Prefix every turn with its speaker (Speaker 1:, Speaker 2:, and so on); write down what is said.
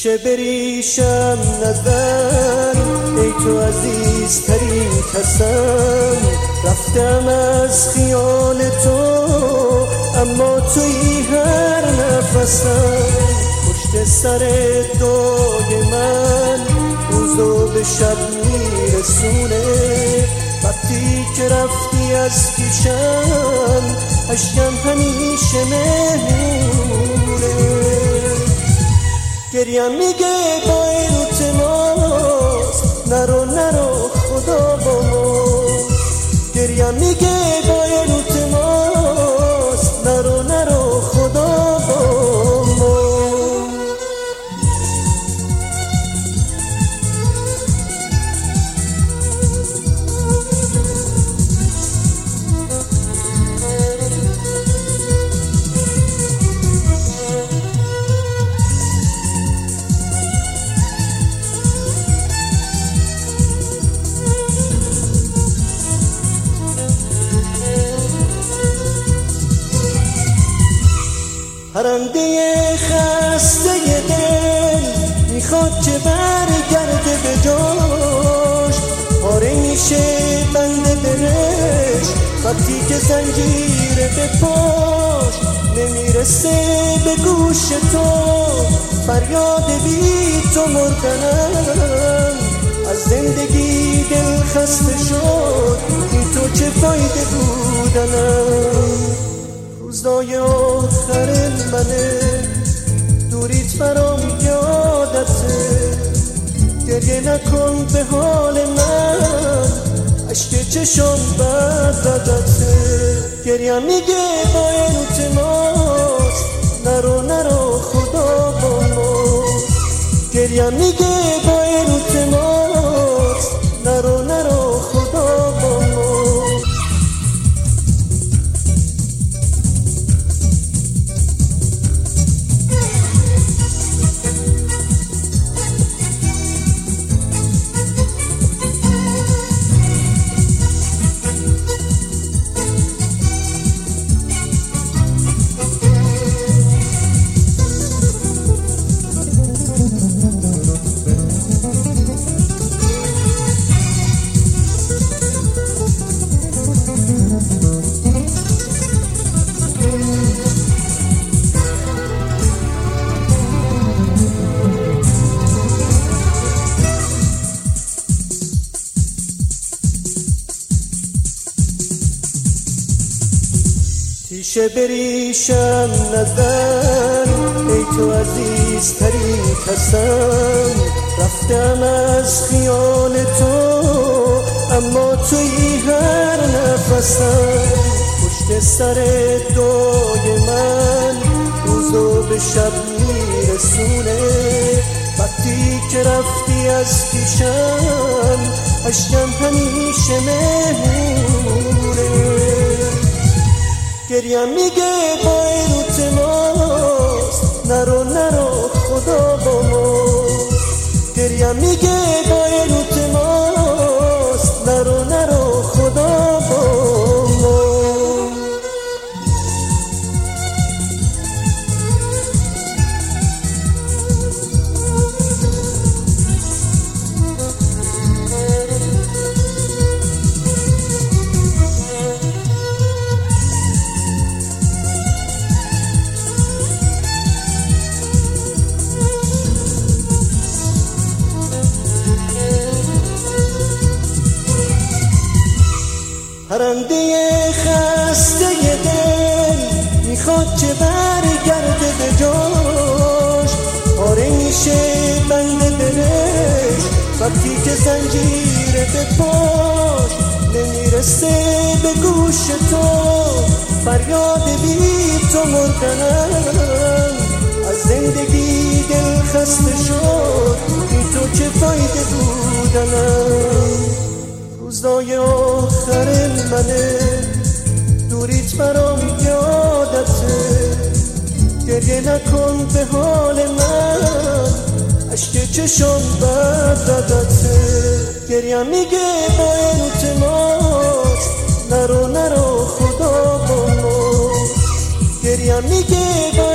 Speaker 1: پیش بریشم نظر ای تو عزیزترین کسم، رفتم از خیال تو اما تویی هر نفسم. پشت سر دعای من روزو به شب میرسونه، وقتی که رفتی از پیشم اشکم همیشه مهمونه. گریم میگه با این تماس نرو نرو خدا با ما. گریم میگه با این تماس نرو نرو خدا با ما. پرنده خسته دل میخواد که برگرده به جاش، پاره میشه بند دلش وقتی که زنجیر به پاش نمیرسه به گوش تو. فریاد بی تو مردنم، از زندگی دل خسته شد، این تو چه فایده بودنم. روزای آخر منه دوریت برام یادته، گریه نکن به حال من اشک چشم بردته. گریم میگه با این تماس نرو نرو خدا با ما. گریم میگه با این تماس نرو نرو خدا با ما. پیش بریشم نظر ای تو عزیزترین کسم، رفتم از خیال تو اما تویی هر نفسم. پشت سر دعای من روزو به شب میرسونه، وقتی که رفتی از پیشم اشکم همیشه مهمونه. گریم میگه با این تماس نرو نرو خدا با ما. گریم میگه با این تماس نرو نرو خدا با ما. پرنده خسته دل میخواد که برگرده به جاش، پاره میشه بند دلش وقتی که زنجیر به پاش نمیرسه به گوش تو. فریاد بی تو مردنم، از زندگی دل خسته شد، این تو چه فایده بودنم. روزای آخر منه دوریت برام یادته، گریه نکن به حال من اشک چشم بردته. گریم میگه با این تماس نرو نرو خدا با ما. گریم میگه با